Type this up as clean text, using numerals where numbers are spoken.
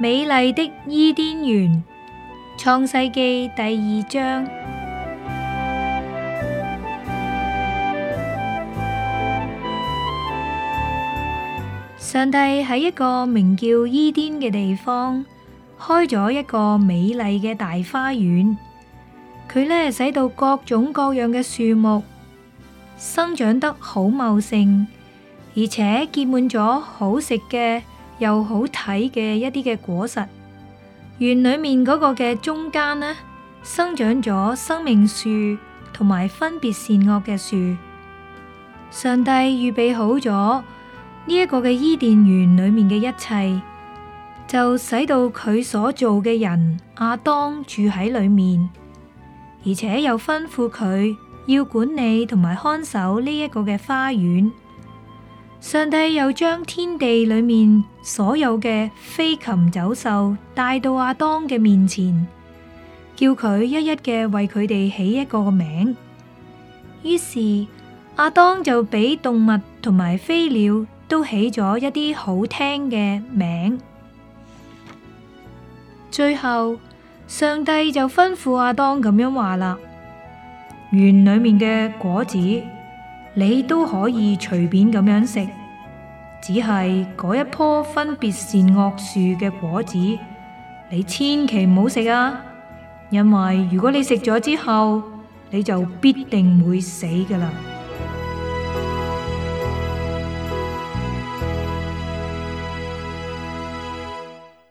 美麗的伊甸園，創世記第2章。上帝喺一個名叫伊甸嘅地方，開咗一個美麗嘅大花園。佢呢使到各種各樣嘅樹木生長得好茂盛，而且結滿咗好食嘅又好睇嘅一啲嘅果實。園裏面嗰個嘅中間呢，生長咗生命樹同埋分別善惡嘅樹。上帝預備好咗呢一個嘅伊甸園裏面嘅一切，就使到佢所做嘅人亞當住喺裏面，而且又吩咐佢要管理同埋看守呢一個嘅花園。上帝又將天地裏面所有嘅飛禽走獸帶到亞當嘅面前，叫佢一一嘅為佢哋起一個名。於是亞當就俾動物同埋飛鳥都起咗一啲好聽嘅名。最後上帝就吩咐亞當咁樣話啦：園裏面嘅果子你都可以隨便咁樣食，只係嗰一棵分別善惡樹嘅果子你千祈唔好食啊，因為如果你食咗之後，你就必定會死㗎喇。